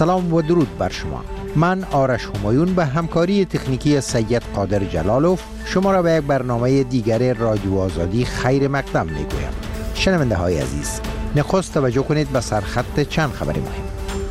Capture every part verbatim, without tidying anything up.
سلام و درود بر شما. من آرش همایون به همکاری تکنیکی سید قادر جلالوف شما را به یک برنامه دیگر رادیو آزادی خیر مقدم میگویم. شنونده های عزیز، نخست توجه کنید به سرخط چند خبر مهم.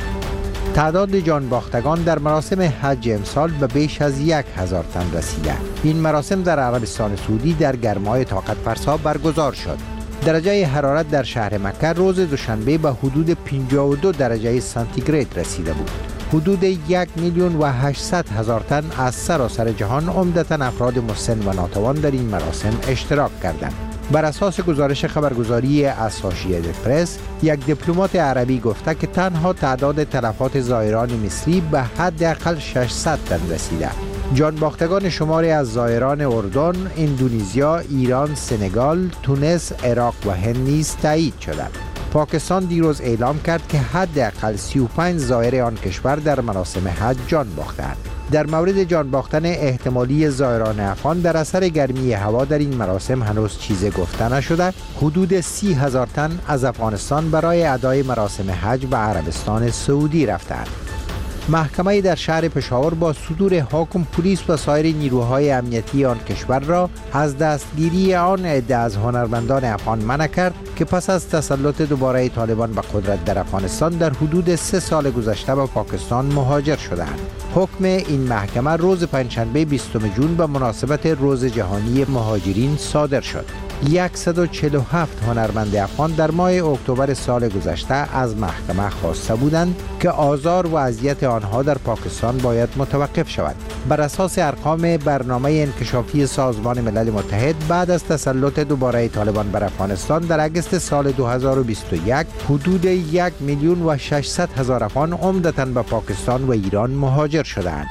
تعداد جانباختگان در مراسم حج امسال به بیش از یک هزار تن رسیده. این مراسم در عربستان سعودی در گرمای طاقت فرسا برگزار شد. درجه حرارت در شهر مکه روز دوشنبه به حدود پنجاه و دو درجه سانتیگراد رسیده بود. حدود یک میلیون و هشتصد هزار تن از سراسر جهان، عمدتاً افراد مسن و ناتوان، در این مراسم اشتراک کردند. بر اساس گزارش خبرگزاری اسوشییتد پرس، یک دیپلمات عربی گفته که تنها تعداد تلفات زائران مصری به حداقل ششصد تن رسیده. جانباختگان شماری از زائران اردن، اندونزیا، ایران، سنگال، تونس، عراق و هند نیز تایید شدند. پاکستان دیروز اعلام کرد که حداقل سی و پنج زائر آن کشور در مراسم حج جان باختند. در مورد جان باختن احتمالی زائران افغان در اثر گرمی هوا در این مراسم هنوز چیزی گفته نشده. حدود سی هزار تن از افغانستان برای ادای مراسم حج به عربستان سعودی رفتند. محکمه در شهر پشاور با صدور حکم پلیس و سایر نیروهای امنیتی آن کشور را از دستگیری آن عده از هنرمندان افغان منع کرد که پس از تسلط دوباره طالبان به قدرت در افغانستان در حدود سه سال گذشته به پاکستان مهاجر شدند. حکم این محکمه روز پنجشنبه بیستم ژوئن به مناسبت روز جهانی مهاجرین صادر شد. صد و چهل و هفت هنرمند افغان در ماه اکتبر سال گذشته از محکمه خواسته بودند که آزار و اذیت آنها در پاکستان باید متوقف شود. بر اساس ارقام برنامه انکشافی سازمان ملل متحد، بعد از تسلط دوباره طالبان بر افغانستان در اگست سال دو هزار و بیست و یک، حدود یک میلیون و ششصد هزار افغان عمدتاً به پاکستان و ایران مهاجر شدند.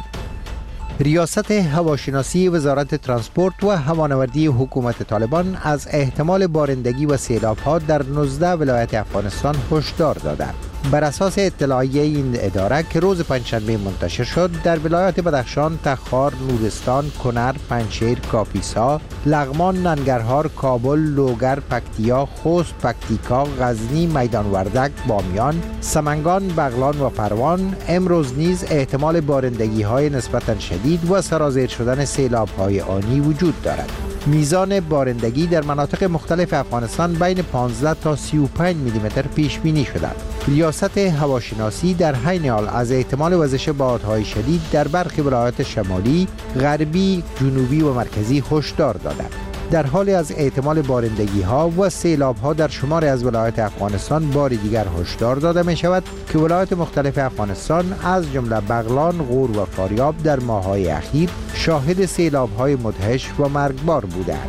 ریاست هواشناسی وزارت ترانسپورت و هوانوردی حکومت طالبان از احتمال بارندگی و سیلاب‌ها در نوزده ولایت افغانستان هشدار دادند. بر اساس اطلاعیه این اداره که روز پنجشنبه منتشر شد، در ولایت بدخشان، تخار، نورستان، کنر، پنجشیر، کاپیسا، لغمان، ننگرهار، کابل، لوگر، پکتیا، خوست، پکتیکا، غزنی، میدان وردک، بامیان، سمنگان، بغلان و پروان امروز نیز احتمال بارندگی‌های نسبتاً شدید و سرازیر شدن سیلاب‌های آنی وجود دارد. میزان بارندگی در مناطق مختلف افغانستان بین پانزده تا سی و پنج میلیمتر پیش بینی شده. ریاست هواشناسی در حین حال از احتمال وزش بادهای شدید در برخی ولایات شمالی، غربی، جنوبی و مرکزی هشدار داده. در حال از احتمال بارندگی ها و سیلاب ها در شماری از ولایات افغانستان بار دیگر هشدار داده می شود که ولایات مختلف افغانستان از جمله بغلان، غور و فاریاب در ماه‌های اخیر شاهد سیلاب های مدهش و مرگبار بودند.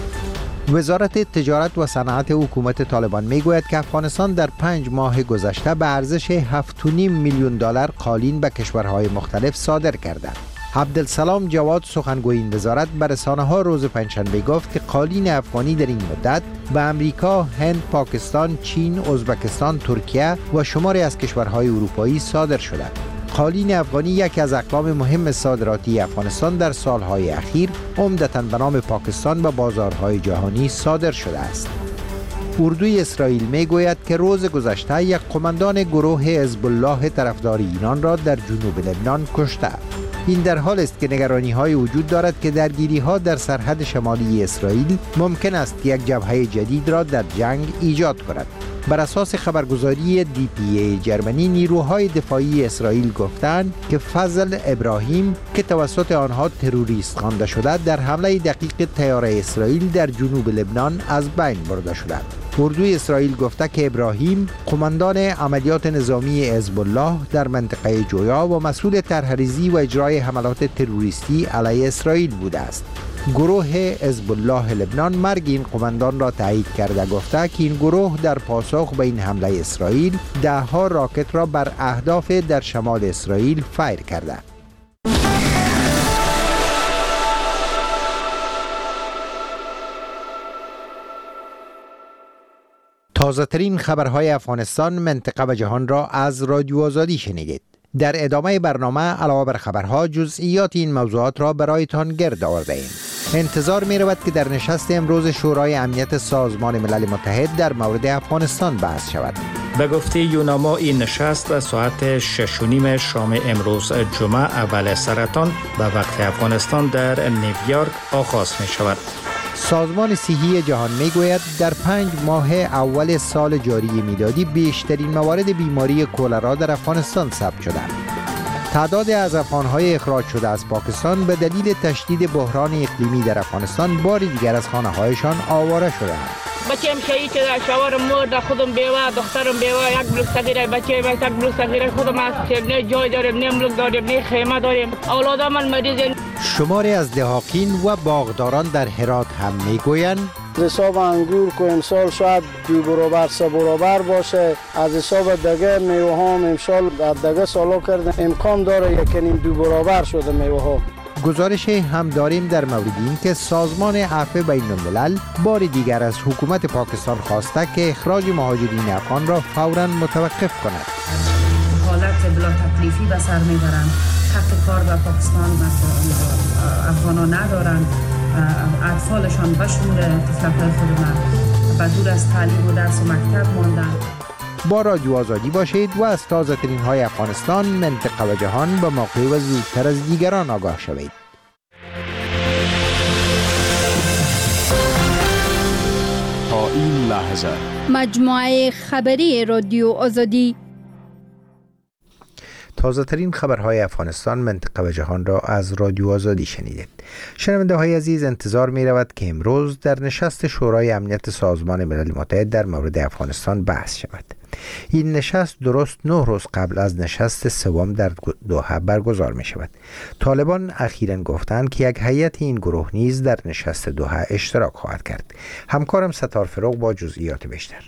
وزارت تجارت و صنعت حکومت طالبان می گوید که افغانستان در پنج ماه گذشته به ارزش هفت و نیم میلیون دلار قالین به کشورهای مختلف صادر کرده. عبدالسلام جواد، سخنگوی این وزارت، به رسانه‌ها روز پنجشنبه گفت که قالین افغانی در این مدت به امریکا، هند، پاکستان، چین، ازبکستان، ترکیه و شماری از کشورهای اروپایی صادر شده. قالین افغانی یکی از اقلام مهم صادراتی افغانستان در سالهای اخیر عمدتاً به نام پاکستان به بازارهای جهانی صادر شده است. اردوی اسرائیل می گوید که روز گذشته یک قماندان گروه حزب الله طرفدار ایران را در جنوب لبنان کشته. این در حال است که نگرانی های وجود دارد که درگیری ها در سرحد شمالی اسرائیل ممکن است که یک جبهه جدید را در جنگ ایجاد کند. بر اساس خبرگزاری دی پی ای جرمنی، نیروهای دفاعی اسرائیل گفتند که فضل ابراهیم که توسط آنها تروریست خوانده شده، در حمله دقیق طیاره اسرائیل در جنوب لبنان از بین برده شده. اردوی اسرائیل گفته که ابراهیم قماندان عملیات نظامی حزب الله در منطقه جویا و مسئول طرح‌ریزی و اجرای حملات تروریستی علیه اسرائیل بوده است. گروه حزب الله لبنان مرگ این قماندان را تایید کرده، گفته که این گروه در پاسخ به این حمله اسرائیل ده ها راکت را بر اهداف در شمال اسرائیل فایر کرده. تازه ترین خبرهای افغانستان، منطقه و جهان را از رادیو آزادی شنیدید. در ادامه برنامه علاوه بر خبرها جزئیات این موضوعات را برایتان گرد آورده ایم. انتظار می رود که در نشست امروز شورای امنیت سازمان ملل متحد در مورد افغانستان بحث شود. به گفته یوناما این نشست ساعت شش و نیم شام امروز جمعه اول سرطان به وقت افغانستان در نیویورک آغاز می شود. سازمان صحی جهان می گوید در پنج ماه اول سال جاری میلادی بیشترین موارد بیماری کولرا در افغانستان ثبت شدند. تعداد از افغان‌های اخراج شده از پاکستان به دلیل تشدید بحران اقلیمی در افغانستان بار دیگر از خانه‌هایشان آواره شدند. بچه‌م شهید شده، شوهرم مرد، خودم بیوه، دخترم بیوه، یک بلوک سگیره، بچه من یک بلوک سگیره، خودم از نه جای داریم، نه ملک داریم، نه خیمه داریم، اولادم من مریضن. شماری از دهاقین و باغداران در هرات هم میگویند حساب انگور که امسال شاید دو برابر سه برابر باشه، از حساب دیگه میوه ها امسال دیگه سالا کردن امکان داره یکنیم دو برابر شده میوه ها. گزارش هم داریم در مورد این که سازمان عفو بین الملل بار دیگر از حکومت پاکستان خواسته که اخراج مهاجرین افغان را فوراً متوقف کند. حالت بلا تکلیفی به سر میبرند، حق کار به پاکستان افغانان ندارند، اطفالشان به شمول طفلک‌های خودمان و دور از تعلیم و درس و مکتب ماندند. با رادیو آزادی باشید و از تازه ترین های افغانستان، منطقه و جهان با موقع و زودتر از دیگران آگاه شوید. تا این لحظه مجموعه خبری رادیو آزادی تازه ترین خبرهای افغانستان، منطقه و جهان را از رادیو آزادی شنیدید. شنونده های عزیز، انتظار می رود که امروز در نشست شورای امنیت سازمان ملل متحد در مورد افغانستان بحث شود. این نشست درست نه روز قبل از نشست سوم در دوحه برگزار می شود. طالبان اخیراً گفتند که یک هیئت این گروه نیز در نشست دوحه اشتراک خواهد کرد. همکارم ستار فروغ با جزئیات بیشتر.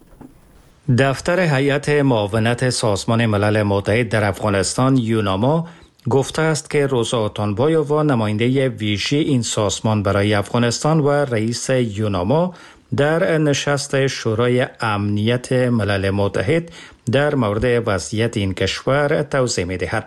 دفتر هیئت معاونت سازمان ملل متحد در افغانستان یوناما گفته است که روزا اتانبایووا نماینده ویژه این سازمان برای افغانستان و رئیس یوناما در نشست شورای امنیت ملل متحد در مورد وضعیت این کشور توضیح می دهد.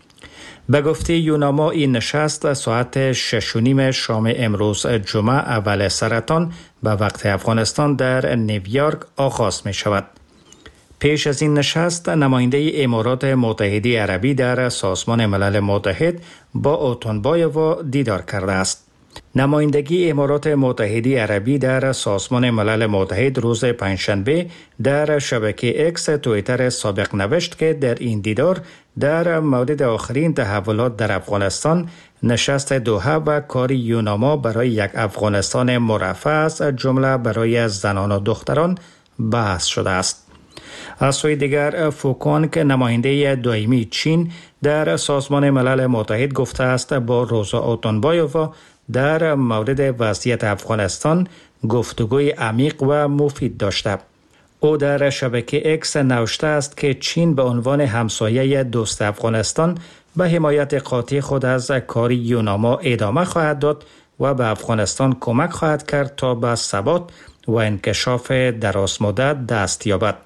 به گفته یوناما این نشست ساعت شش و نیم شام امروز جمعه اول سرطان به وقت افغانستان در نیویورک آغاز می شود. پیش از این نشست نماینده امارات متحده عربی در سازمان ملل متحد با اتانبایووا دیدار کرده است. نمایندگی امارات متحده عربی در سازمان ملل متحد روز پنجشنبه در شبکه اکس توییتر سابق نوشت که در این دیدار در مورد آخرین تحولات در افغانستان، نشست دوحه و کار یوناما برای یک افغانستان مرفه از جمله برای زنان و دختران بحث شده است. از سوی دیگر فوکون که نماینده دائمی چین در سازمان ملل متحد گفته است با روزا اتانبایووا در مورد وضعیت افغانستان گفتگوی عمیق و مفید داشته. او در شبکه اکس نوشته است که چین به عنوان همسایه دوست افغانستان به حمایت قاطع خود از کار یوناما ادامه خواهد داد و به افغانستان کمک خواهد کرد تا به ثبات و انکشاف درازمدت دست یابد.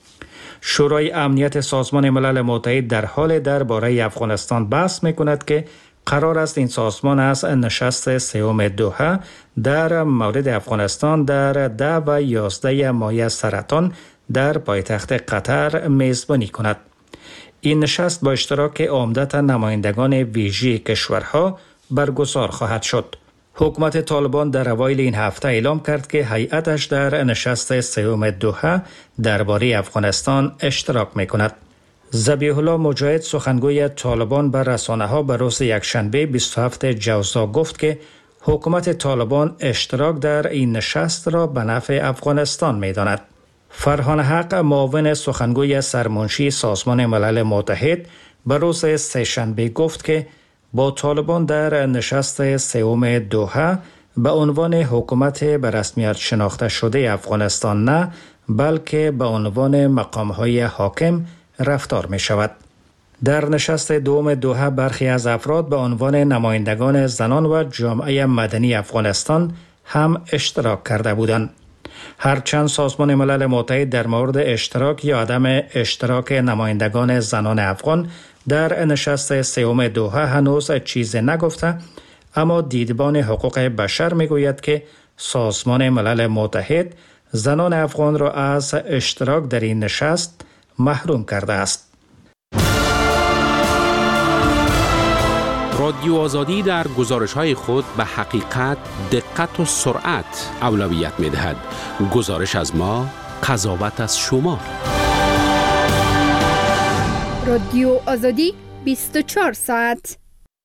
شورای امنیت سازمان ملل متحد در حال درباره افغانستان بحث می‌کند که قرار است این سازمان از نشست سوم دوحه در مورد افغانستان در ده و یازده ماه سرطان در پایتخت قطر میزبانی کند. این نشست با اشتراک عمدتا نمایندگان ویژه کشورها برگزار خواهد شد. حکومت طالبان در اوایل این هفته اعلام کرد که هیئتش در نشست سوم دوحه درباره افغانستان اشتراک می‌کند. ذبیح الله مجاهد سخنگوی طالبان بر رسانه‌ها به روز یکشنبه بیست و هفتم جوزا گفت که حکومت طالبان اشتراک در این نشست را به نفع افغانستان می‌داند. فرهان حق معاون سخنگوی سرمنشی سازمان ملل متحد به روز سه‌شنبه گفت که با طالبان در نشست سوم دوحه به عنوان حکومت به رسمیت شناخته شده افغانستان نه، بلکه به عنوان مقام‌های حاکم رفتار می شود. در نشست دوم دوحه برخی از افراد به عنوان نمایندگان زنان و جامعه مدنی افغانستان هم اشتراک کرده بودند. هرچند سازمان ملل متحد در مورد اشتراک یا عدم اشتراک نمایندگان زنان افغان در نشست سوم دوحه هنوز چیز نگفته، اما دیدبان حقوق بشر می گوید که سازمان ملل متحد زنان افغان را از اشتراک در این نشست محروم کرده است. رادیو آزادی در گزارش‌های خود به حقیقت، دقت و سرعت اولویت می‌دهد. گزارش از ما، قضاوت از شما. رادیو آزادی بیست و چهار ساعت.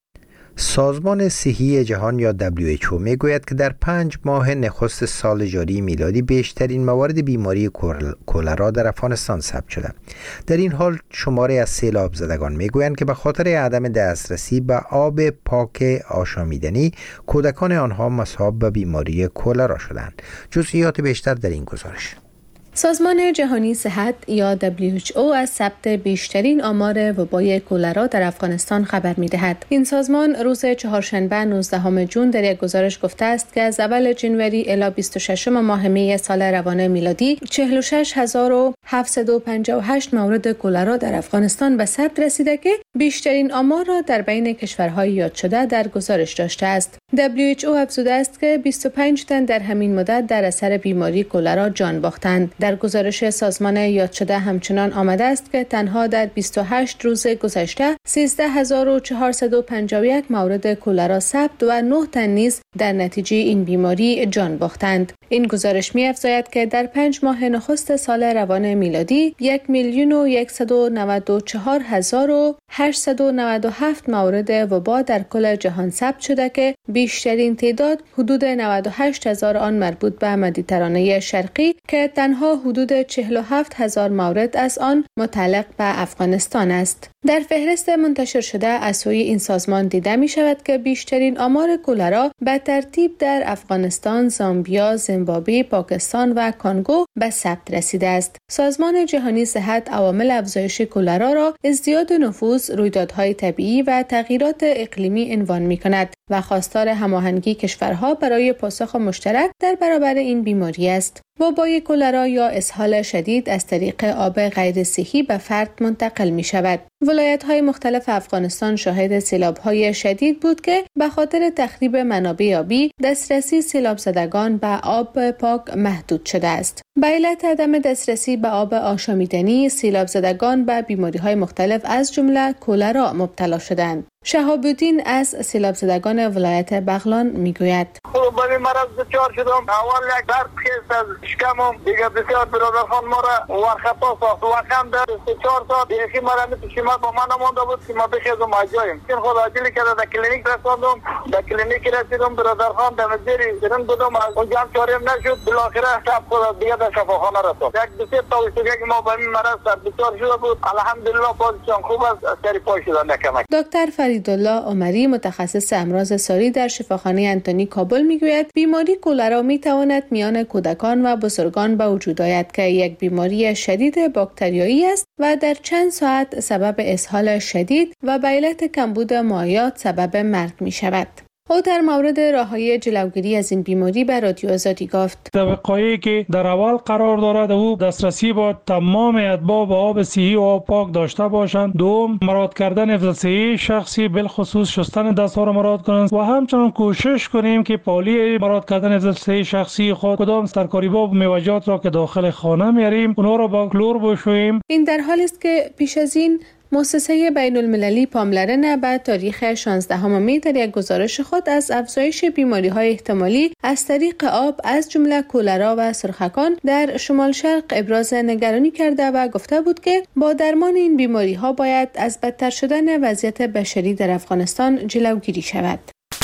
سازمان صحی جهان یا دبلیو اچ او میگوید که در پنج ماه نخست سال جاری میلادی بیشترین موارد بیماری کولرا در افغانستان ثبت شده. در این حال شماری از سیلاب زدگان میگویند که به خاطر عدم دسترسی به آب پاک آشامیدنی کودکان آنها مصاب به بیماری کولرا شدند. جزئیات بیشتر در این گزارش. سازمان جهانی صحت یا دبلیو اچ او از ثبت بیشترین آمار وبای کولرا در افغانستان خبر می‌دهد. این سازمان روز چهارشنبه نوزدهم ژوئن در یک گزارش گفته است که از اول جنوری الی بیست و ششم ماه می سال روان میلادی چهل و شش هزار و هفتصد و پنجاه و هشت مورد کولرا در افغانستان به ثبت رسیده که بیشترین آمار را در بین کشورهای یاد شده در گزارش داشته است. دبلیو اچ او افزوده است که بیست و پنج تن در همین مدت در اثر بیماری کولرا جان باختند. در گزارش سازمان یاد شده همچنان آمده است که تنها در بیست و هشت روز گذشته سیزده هزار و چهارصد و پنجاه و یک مورد کولرا ثبت و نه تن نیز در نتیجه این بیماری جان باختند. این گزارش می‌افزاید که در پنج ماه نخست سال روان میلادی یک میلیون و صد و نود و چهار هزار و هشتصد و نود و هفت مورد وبا در کل جهان ثبت شده که بیشترین تعداد حدود نود و هشت هزار آن مربوط به مدیترانه شرقی که تنها حدود چهل و هفت هزار مورد از آن متعلق به افغانستان است. در فهرست منتشر شده از سوی این سازمان دیده می شود که بیشترین آمار کولرا به ترتیب در افغانستان، زامبیا، زیمبابوه، پاکستان و کانگو به ثبت رسیده است. سازمان جهانی صحت عوامل افزایش کولرا را ازدیاد نفوذ، رویدادهای طبیعی و تغییرات اقلیمی عنوان می کند و خواستار هماهنگی کشورها برای پاسخ مشترک در برابر این بیماری است. وبای کولرا یا اسهال شدید از طریق آب غیر صحی به فرد منتقل می شود. ولایت‌های مختلف افغانستان شاهد سیلاب‌های شدید بود که به خاطر تخریب منابع آبی دسترسی سیلاب زدگان به آب پاک محدود شده است. به علت عدم دسترسی به آب آشامیدنی، سیلاب زدگان به بیماری‌های مختلف از جمله کولرا مبتلا شدند. شهاب الدین از سیلاب زدگان ولایت بغلان میگوید: با این مرض دچار شدم. اول یک درد خیست از شکمم، دیگه بسیار برادرخان ما را ورخطا ساخت. وقتم در سه چهار ساعت یکی مرا میتوشیمت با من مانده بود که ما بخیزم اجایم. این خود عاجلی که در کلینیک رساندم، در کلینیک رسیدم برادرخان در مزیری درن بودم، اونجا هم چاریم نشد. بالاخره شب خود دیگه در شفاخانه رساند. یک دو سه تا ویسوگه که ما با این مرض سر دچار شده بود، الحمدلله پوزیشن خوب است، سری پای شدن نکمک. دکتر فریدالله عمری متخصص امراض ساری در شفاخانه انتونی کابل میگوید بیماری کولرا میتواند میان کودکان و بزرگان به وجود آید که یک بیماری شدید باکتریایی است و در چند ساعت سبب اسهال شدید و به علت کمبود مایعات سبب مرگ می شود. او در مورد راه‌های جلوگیری از این بیماری به رادیو آزادی گفت: در وقایعی که در اول قرار دارد او دسترسی با تمام اتباع به آب صحی و آب پاک داشته باشند. دوم، مراعات کردن حفظ صحی شخصی، بالخصوص شستن دست‌ها را مراعات کنند و همچنین کوشش کنیم که پالی مراعات کردن حفظ صحی شخصی خود کدام ترکاری با موجودات را که داخل خانه میاریم اونها را با کلور بشوییم. این در حالی است که پیش از این مؤسسه بین المللی پاملرنه به تاریخ شانزدهم می در یک گزارش خود از افزایش بیماری‌های احتمالی از طریق آب از جمله کولرا و سرخکان در شمال شرق ابراز نگرانی کرده و گفته بود که با درمان این بیماری‌ها باید از بدتر شدن وضعیت بشری در افغانستان جلوگیری شود.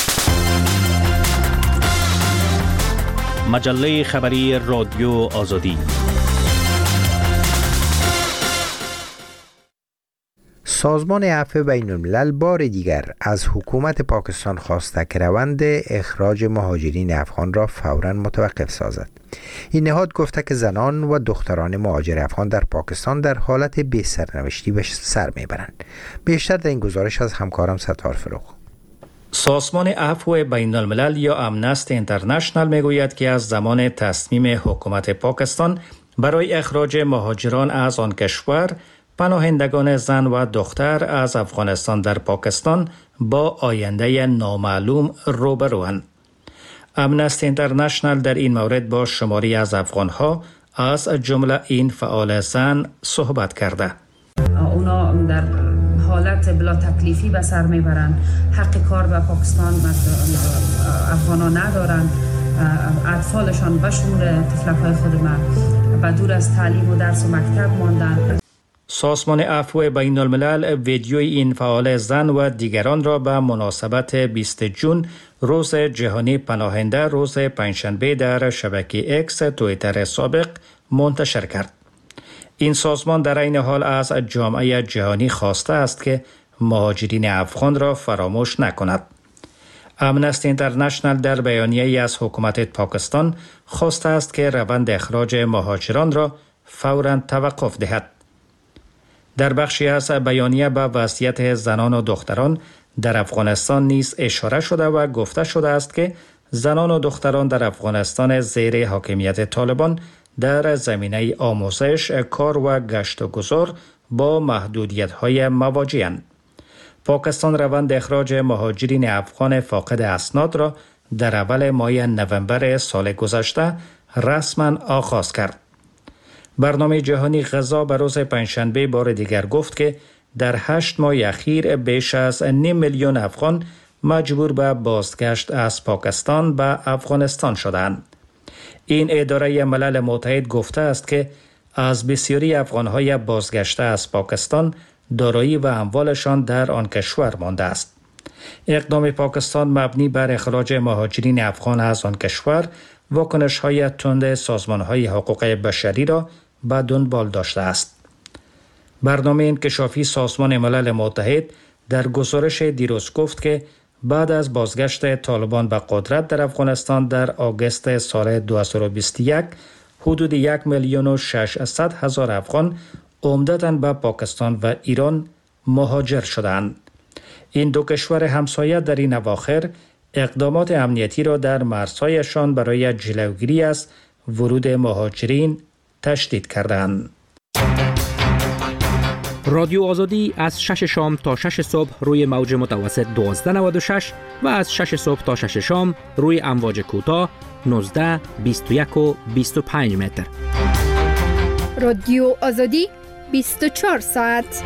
مجله خبری رادیو آزادی. سازمان عفو بین الملل بار دیگر از حکومت پاکستان خواسته که روند اخراج مهاجرین افغان را فوراً متوقف سازد. این نهاد گفته که زنان و دختران مهاجر افغان در پاکستان در حالت بی سرنوشتی به سر میبرند. بیشتر در این گزارش از همکارم ستار فروغ. سازمان عفو بین الملل یا امنست اینترنشنال میگوید که از زمان تصمیم حکومت پاکستان برای اخراج مهاجران از آن کشور، پناهندگان زن و دختر از افغانستان در پاکستان با آینده نامعلوم روبروند. امنستی اینترنشنال در این مورد با شماری از افغانها از جمله این فعال زن صحبت کرده. اونا در حالت بلا تکلیفی به سر میبرند، حق کار به پاکستان افغانا ندارند، اطفالشان به شمول طفلک‌های خود ما به دور از تعلیم و درس و مکتب ماندند. سازمان عفو بین الملل ویدیوی این فعال زن و دیگران را به مناسبت بیست جون روز جهانی پناهنده روز پنجشنبه در شبکه اکس توییتر سابق منتشر کرد. این سازمان در این حال از جامعه جهانی خواسته است که مهاجرین افغان را فراموش نکند. امنستی اینترنشنال در بیانیه‌ای از حکومت پاکستان خواسته است که روند اخراج مهاجران را فوراً توقف دهد. در بخشی از بیانیه به وضعیت زنان و دختران در افغانستان نیز اشاره شده و گفته شده است که زنان و دختران در افغانستان زیر حاکمیت طالبان در زمینه آموزش، کار و گشت و گذار با محدودیت‌های مواجه‌اند. پاکستان روند اخراج مهاجرین افغان فاقد اسناد را در اول ماه نوامبر سال گذشته رسما آغاز کرد. برنامه جهانی غذا به روز پنجشنبه بار دیگر گفت که در هشت ماه اخیر بیش از نیم میلیون افغان مجبور به بازگشت از پاکستان به افغانستان شدند. این اداره ملل متحد گفته است که از بسیاری افغانهای بازگشته از پاکستان دارایی و اموالشان در آن کشور مانده است. اقدام پاکستان مبنی بر اخراج مهاجرین افغان از آن کشور واکنش‌های تند سازمان‌های حقوق بشری را به دنبال داشته است. برنامه انکشافی سازمان ملل متحد در گزارش دیروز گفت که بعد از بازگشت طالبان به قدرت در افغانستان در آگوست سال دو هزار و بیست و یک حدود یک میلیون و ششصد هزار افغان عمدتاً به پاکستان و ایران مهاجر شدند. این دو کشور همسایه در این اواخر اقدامات امنیتی را در مرزهایشان برای جلوگیری از ورود مهاجرین تشدید کردند. رادیو آزادی از شش شام تا شش صبح روی موج متوسط دوازده نود و شش و از شش صبح تا شش شام روی امواج کوتاه نوزده، بیست و یک و بیست و پنج متر. رادیو آزادی بیست و چهار ساعت.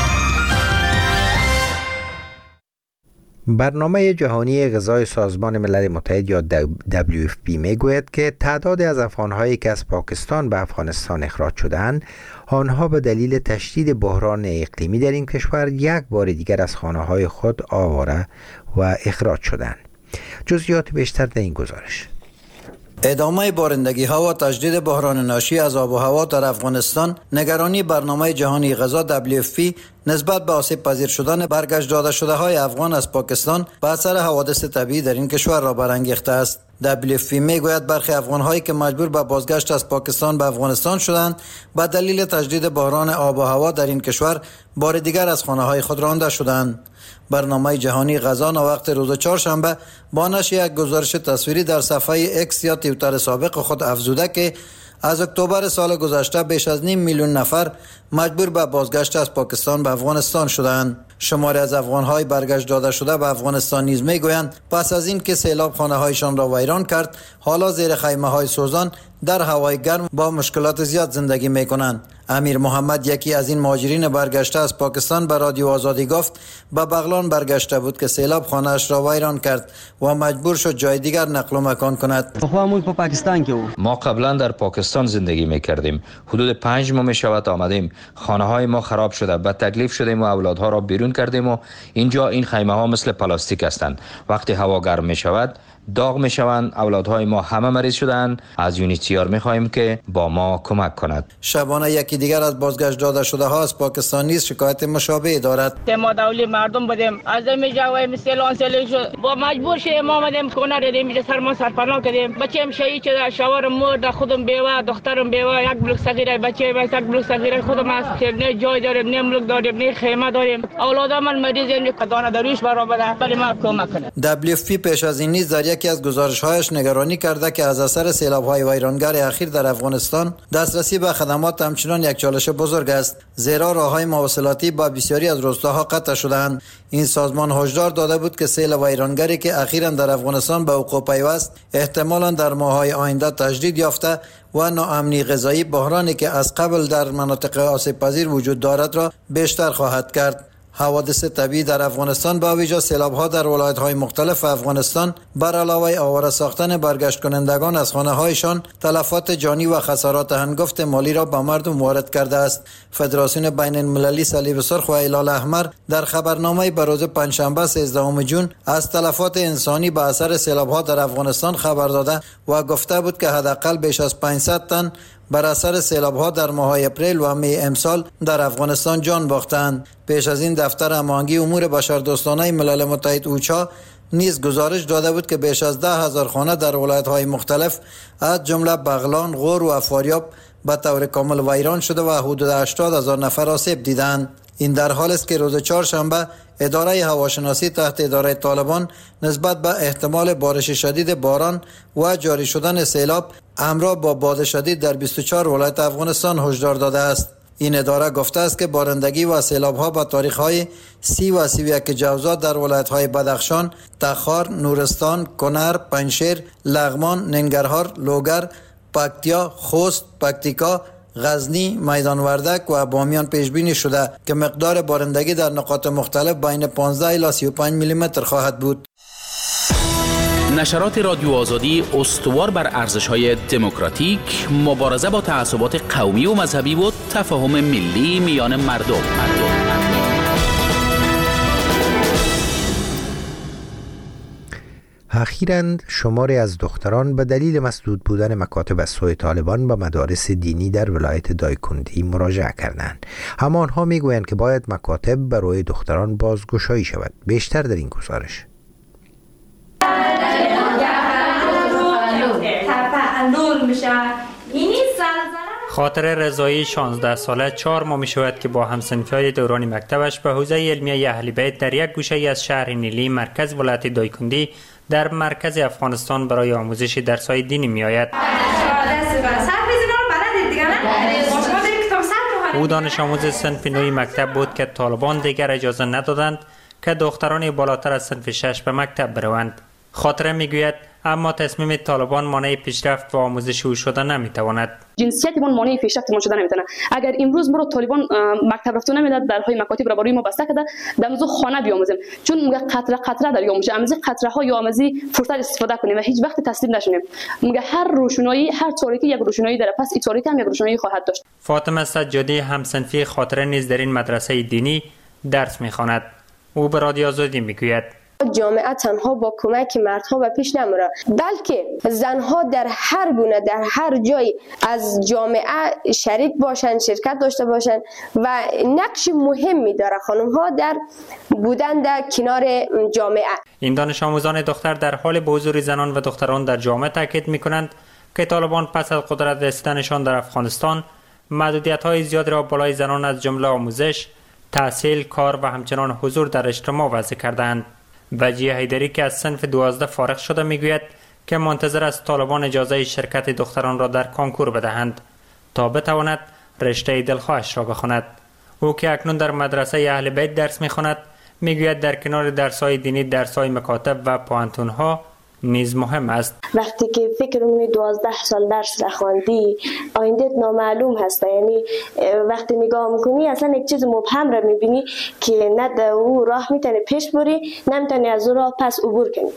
برنامه جهانی غذای سازمان ملل متحد یا دبلیو اف پی میگوید که تعداد از افغان‌هایی که از پاکستان به افغانستان اخراج شدند، آنها به دلیل تشدید بحران اقلیمی در این کشور یک بار دیگر از خانه‌های خود آواره و اخراج شدند. جزئیات بیشتر در این گزارش. ادامه بارندگی ها و تجدید بحران ناشی از آب و هوا در افغانستان نگرانی برنامه جهانی غذا دبلیو اف پی نسبت به آسیب پذیر شدن برگشت داده شده های افغان از پاکستان به اثر حوادث طبیعی در این کشور را برانگیخته است. دبلیو اف پی میگوید برخی افغان هایی که مجبور به بازگشت از پاکستان به افغانستان شدند به دلیل تجدید بحران آب و هوا در این کشور بار دیگر از خانه های خود رانده شدند. برنامه جهانی غذا وقت روز چهارشنبه با نشر یک گزارش تصویری در صفحه اکس یا توییتر سابق خود افزوده که از اکتبر سال گذشته بیش از نیم میلیون نفر مجبور به بازگشت از پاکستان به افغانستان شدند. شماری از افغان‌های برگشت داده شده به افغانستان نیز میگویند پس از این که سیلاب خانه‌هایشان را ویران کرد، حالا زیر خیمه‌های سوزان در هوای گرم با مشکلات زیاد زندگی می‌کنند. امیر محمد یکی از این مهاجرین برگشته از پاکستان به رادیو آزادی گفت به بغلان برگشته بود که سیلاب خانه‌اش را ویران کرد و مجبور شد جای دیگر نقل و مکان کند. پاکستان که ما قبلا در پاکستان زندگی می‌کردیم. حدود پنج ماه می‌شود آمدیم. خانه‌های ما خراب شده. به تکلیف شدیم و اولادها را بیرون کردیم و اینجا این خیمه‌ها مثل پلاستیک هستند. وقتی هوا گرم می‌شود داغ می‌شوند. اولادهای ما همه مریض شدند. از یونیسیار می‌خواهیم که با ما کمک کند. شبانه یکی دیگر از بازگشت داده شده ها از پاکستان نیز شکایت مشابه دارد. ما دولی مردم بودیم از می جوای مثل آن سال شد با مجبور شدیم ما آمدیم خونه ردیم اینجا سرما سرپناه کردیم. بچه‌م شهید شده، شوهرم مرد، خودم بیوه، دخترم بیوه، یک بلوک صغیره بچه من یک بلوک صغیره خودم است. نه جای داریم، نه ملک داریم، نه خیمه داریم. اولادم من مریض این کدانه داریش برابر ولی ما کمک کنه. دبلیو اف پی پیش از این نیز در یکی از گزارش‌هایش نگرانی کرده که از اثر سیلاب‌های ویرانگر اخیر در افغانستان دسترسی به خدمات همچنان یک چالش بزرگ است، زیرا راه‌های مواصلاتی با بسیاری از روستاها قطع شده‌اند. این سازمان هشدار داده بود که سیل ویرانگری که اخیراً در افغانستان به وقوع پیوست احتمالاً در ماه‌های آینده تجدید یافته و ناامنی غذایی، بحرانی که از قبل در مناطق آسیب پذیر وجود دارد را بیشتر خواهد کرد. حوادث طبیعی در افغانستان با ویژه سیلاب‌ها در ولایت‌های مختلف افغانستان بر علاوه آواره ساختن برگشت کنندگان از خانه‌هایشان، تلفات جانی و خسارات هنگفت مالی را به مردم وارد کرده است. فدراسیون بین المللی صلیب سرخ و هلال احمر در خبرنامه‌ای به روز پنجشنبه سیزدهم ژوئن از تلفات انسانی به اثر سیلاب‌ها در افغانستان خبر داده و گفته بود که حداقل بیش از پانصد تن بر اثر سیلاب‌ها در ماه‌های اپریل و می امسال در افغانستان جان باختند. پیش از این دفتر هماهنگی امور بشردوستانه ملل متحد اوچا نیز گزارش داده بود که بیش از ده هزار خانه در ولایت‌های مختلف از جمله بغلان، غور و فاریاب به طور کامل ویران شده و حدود هشتاد هزار نفر آسیب دیدند. این در حالی است که روز چهارشنبه اداره هواشناسی تحت اداره طالبان نسبت به احتمال بارش شدید باران و جاری شدن سیلاب همراه با باد شدید در بیست و چهار ولایت افغانستان هشدار داده است. این اداره گفته است که بارندگی و سیلاب‌ها به تاریخ‌های سی و سی و یک جوزا در ولایت‌های بدخشان، تخار، نورستان، کنر، پنجشیر، لغمان، ننگرهار، لوگر، پکتیا، خوست، پکتیکا، غزنی، میدان وردک و بامیان پیش بینی شده که مقدار بارندگی در نقاط مختلف بین پانزده الی سی و پنج میلی متر خواهد بود. نشرات رادیو آزادی استوار بر ارزش‌های دموکراتیک، مبارزه با تعصبات قومی و مذهبی و تفاهم ملی میان مردم. اخیراً شماری از دختران به دلیل مسدود بودن مکاتب از سوی طالبان به مدارس دینی در ولایت دایکندی مراجعه کردند. اما آنها میگویند که باید مکاتب برای دختران بازگشایی شود. بیشتر در این گزارش. خاطر رضایی شانزده ساله چهار ماه می شود که با همسنفی‌های دوران مکتبش به حوزه علمیه اهل بیت در یک گوشه از شهر نیلی مرکز ولایت دایکندی در مرکز افغانستان برای آموزش درس‌های دینی می آید. او دانش آموز صنف نوی مکتب بود که طالبان دیگر اجازه ندادند که دختران بالاتر از صنف شش به مکتب بروند. خاطره میگوید اما تصمیم طالبان مانع پیشرفت و آموزش او شده نمیتواند. جنسیتمان مانع پیشرفت ما شده نمیتونه. اگر امروز ما رو طالبان مکتب رفتن نمیداد، درهای مکاتب را برای ما بسته کرده، دمزو خانه بیاموزیم، چون میگه قطره قطره در یاموزه، امزی قطره ها یا امزی فرصت استفاده کنیم و هیچ وقت تسلیم نشیم. میگه هر روشنایی، هر تاریکی یک روشنایی داره، پس این تاریک هم یک روشنایی خواهد داشت. فاطمه سجادی همسنفی خاطره نیز در این مدرسه دینی درس میخواند. او به رادیو آزادی میگوید جامعه تنها با کمک مردها به پیش نمیره، بلکه زنها در هر گونه در هر جای از جامعه شریک باشن، شرکت داشته باشن و نقش مهمی داره خانم‌ها در بودن در کنار جامعه. این دانش آموزان دختر در حال به حضور زنان و دختران در جامعه تاکید می‌کنند که طالبان پس از قدرت رسیدنشان در افغانستان محدودیت‌های زیادی را بالای زنان از جمله آموزش، تحصیل، کار و همچنان حضور در اجتماع وضع کردند. وجیه حیدری که از صنف دوازده فارغ شده میگوید که منتظر است طالبان اجازه شرکت دختران را در کانکور بدهند تا بتواند رشته دلخواهش را بخواند. او که اکنون در مدرسه اهل بیت درس میخواند میگوید در کنار درس‌های دینی درس‌های مکاتب و پوانتون‌ها نیز مهم است. وقتی که فکر می‌کنی دوازده سال درس رخواندی آیندهت نامعلوم هست، یعنی وقتی نگاه می‌کنی اصلا یک چیز مبهم را می‌بینی که نه در او راه می‌تونی پیش بری، نمی‌تونی از او راه پس عبور کنی.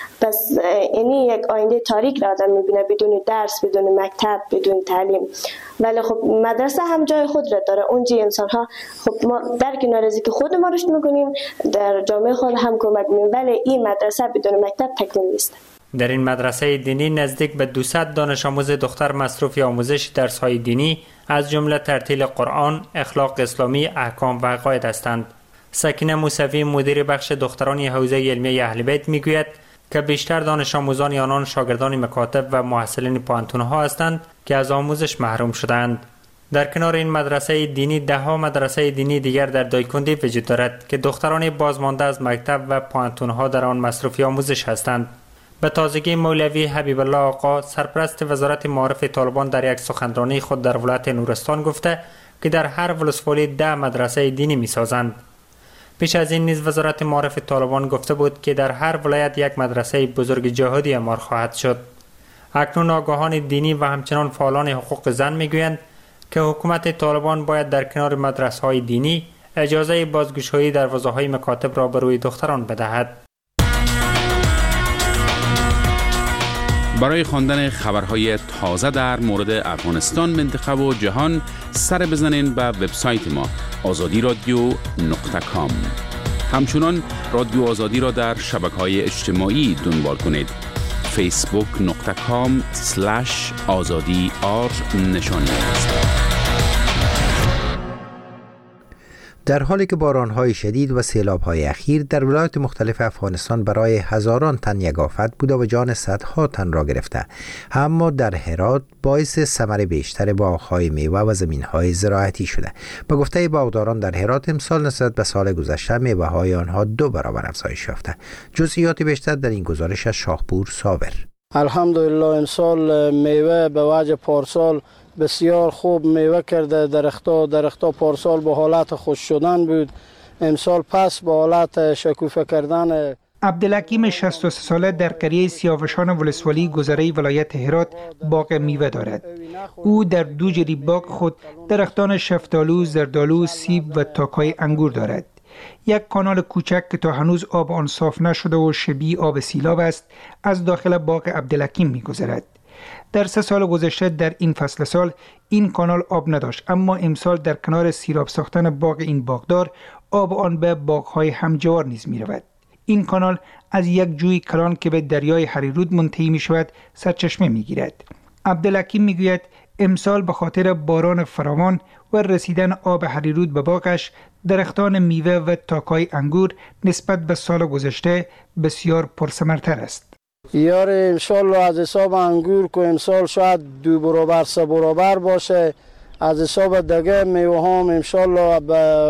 پس یعنی یک آینده تاریک را آدم می‌بینه بدون درس، بدون مکتب، بدون تعلیم. ولی خب مدرسه هم جای خود را داره. اونجا انسان‌ها خب ما در کنار از اینکه خود ما رشد می‌کنیم در جامعه خود هم کمک می‌کنیم، ولی این مدرسه بدون مکتب تکمیل نیست. در این مدرسه دینی نزدیک به دویست دانش آموز دختر مصروف آموزش درس‌های دینی از جمله ترتیل قرآن، اخلاق اسلامی، احکام و عقاید هستند. سکینه موسوی مدیر بخش دخترانی حوزه علمیه اهل بیت میگوید که بیشتر دانش آموزان آنان شاگردان مکاتب و محصلین پوانتون‌ها هستند که از آموزش محروم شدند. در کنار این مدرسه دینی ده ها مدرسه دینی دیگر در دایکندی وجود دارد که دختران بازمانده از مکتب و پوانتون‌ها در آن مصروف آموزش هستند. به تازگی مولوی حبیب الله آقا سرپرست وزارت معارف طالبان در یک سخنرانی خود در ولایت نورستان گفته که در هر ولسوالی ده مدرسه دینی می سازند. پیش از این نیز وزارت معارف طالبان گفته بود که در هر ولایت یک مدرسه بزرگ جهادی اعمار خواهد شد. اکنون آگاهان دینی و همچنان فعالان حقوق زن می گویند که حکومت طالبان باید در کنار مدرسه های دینی اجازه بازگشایی دروازه های مکاتب را به روی دختران بدهد. برای خواندن خبرهای تازه در مورد افغانستان، منطقه و جهان سر بزنین به وبسایت ما آزادی رادیو نقطه کام. همچنان رادیو آزادی را در شبکه‌های اجتماعی دنبال کنید. فیسبوک نقطه کام سلش آزادی آر نشان است. در حالی که باران‌های شدید و سیلاب‌های اخیر در ولایات مختلف افغانستان برای هزاران تن یک آفت بوده و جان صدها تن را گرفته، اما در هرات باعث ثمر بیشتر باغ‌های میوه و زمین‌های زراعتی شده. به گفته باغداران در هرات امسال نسبت به سال گذشته میوه‌های آنها دو برابر افزایش یافته. جزئیات بیشتر در این گزارش از شاهپور صابر. الحمدلله امسال میوه به وجه پارسال بسیار خوب میوه کرده. درختها درختها پارسال به حالت خوش شدن بود، امسال پس به حالت شکوفه کردن. عبدالحکیم شصت و سه ساله در قریه سیاوشان ولسوالی گذره ولایت هرات باغ میوه دارد. او در دو جری باغ خود درختان شفتالو، زردالو، سیب و تاکای انگور دارد. یک کانال کوچک که تا هنوز آب آن صاف نشده و شبیه آب سیلاب است از داخل باغ عبدالحکیم می‌گذرد. در سه سال گذشته در این فصل سال این کانال آب نداشت، اما امسال در کنار سیراب ساختن باغ این باغدار آب آن به باغ‌های همجوار نیز می‌رود. این کانال از یک جوی کلان که به دریای هریرود منتهی می‌شود سرچشمه می‌گیرد. عبدالحکیم می‌گوید امسال به خاطر باران فراوان و رسیدن آب هریرود به باغش درختان میوه و تاکای انگور نسبت به سال گذشته بسیار پرثمرتر است. یار امسال از حساب انگور که امسال شاید دو برابر سه برابر باشه، از حساب دگه میوه هم امسال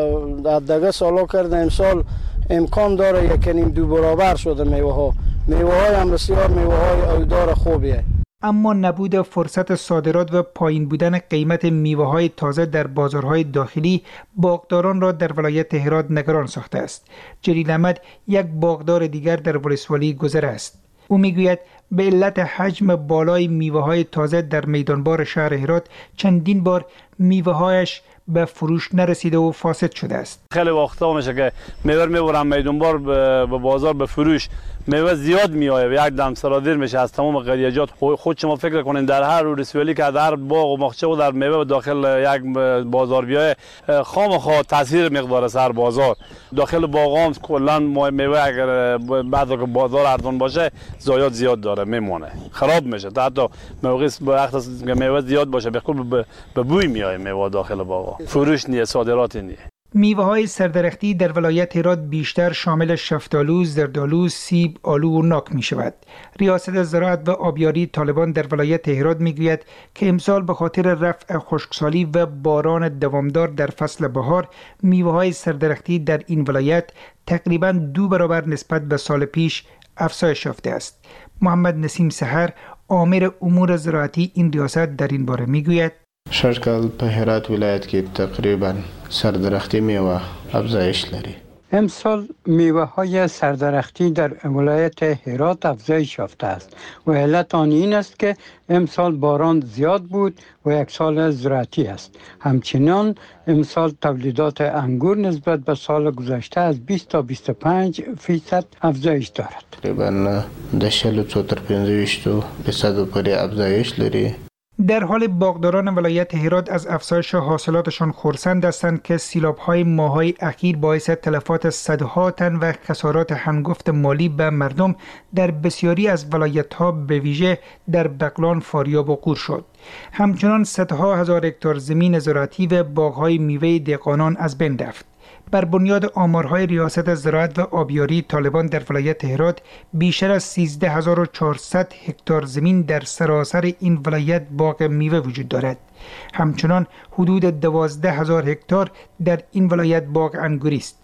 به دگه سالا کرده امسال امکان داره یکنیم دو برابر شده میوه ها. میوه های هم بسیار میوه های ایدار خوبیه. اما نبود فرصت صادرات و پایین بودن قیمت میوه های تازه در بازارهای داخلی باغداران را در ولایت هرات نگران ساخته است. جلیل احمد یک باغدار دیگر در ولسوالی گذر است. او میگوید به علت حجم بالای میوه های تازه در میدانبار شهر هرات چندین بار میوه هایش به فروش نرسیده و فاسد شده است. خیلی وقتا میشه که میوه میبرن میدانبار به بازار به فروش، میوه زیاد میآید و یک دم صادر میشه از تمام قریجات. خود شما فکر کنین در هر ولسوالی که در هر باغ و باغچه و در میوه داخل یک بازار بیای خام خا تاثیر مقدار سر بازار داخل باغ هم کلا میوه اگر بعد که بازار ارزان باشه زایات زیاد داره میمونه، خراب میشه. تا حتی موقع وقت میوه زیاد باشه به خود به بوی میآید میوه داخل باغ، فروش نیه، صادرات نیه. میوه های سردرختی در ولایت هرات بیشتر شامل شفتالو، زردالو، سیب، آلو و ناک می شود. ریاست زراعت و آبیاری طالبان در ولایت هرات می گوید که امسال به خاطر رفع خشکسالی و باران دوامدار در فصل بهار میوه های سردرختی در این ولایت تقریباً دو برابر نسبت به سال پیش افزایش یافته است. محمد نسیم سحر، آمر امور زراعتی این ریاست در این باره می گوید شش کال په هرات ولایت کې تقریبا سردرختی میوه افزایش لري. امسال میوه های سردرختی در ولایت هرات افزایش یافته است و علت آن این است که امسال باران زیاد بود و یک سال زراعتی است. همچنین امسال تولیدات انگور نسبت به سال گذشته از بیست تا بیست و پنج فیصد افزایش دارد. تقریبا د شل څو تر پنځه ویشت فیصد پورې افزایش لري. در حال باغداران ولایت هرات از افزایش حاصلاتشان خرسند هستند که سیلاب‌های ماه‌های اخیر باعث تلفات صدها تن و خسارات هنگفت مالی به مردم در بسیاری از ولایت‌ها به ویژه در بغلان، فاریاب و قور شد. همچنان صدها هزار هکتار زمین زراعتی و باغ‌های میوه دهقانان از بین رفت. بر بنیاد آمارهای ریاست زراعت و آبیاری طالبان در ولایت هرات بیشتر از سیزده هزار و چهارصد هکتار زمین در سراسر این ولایت باغ میوه وجود دارد. همچنان حدود دوازده هزار هکتار در این ولایت باغ انگوری است.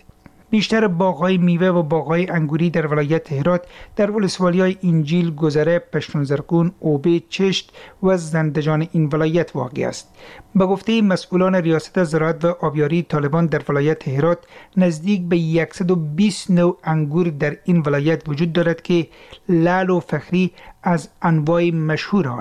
بیشتر باغ‌های میوه و باغ‌های انگوری در ولایت هرات در ولسوالی‌های انجیل، گذره، پشتونزرگون، اوبه، چشت و زندجان این ولایت واقع است. به گفته مسئولان ریاست زراعت و آبیاری طالبان در ولایت هرات، نزدیک به صد و بیست نوع انگور در این ولایت وجود دارد که لعل و فخری از انواع مشهور آن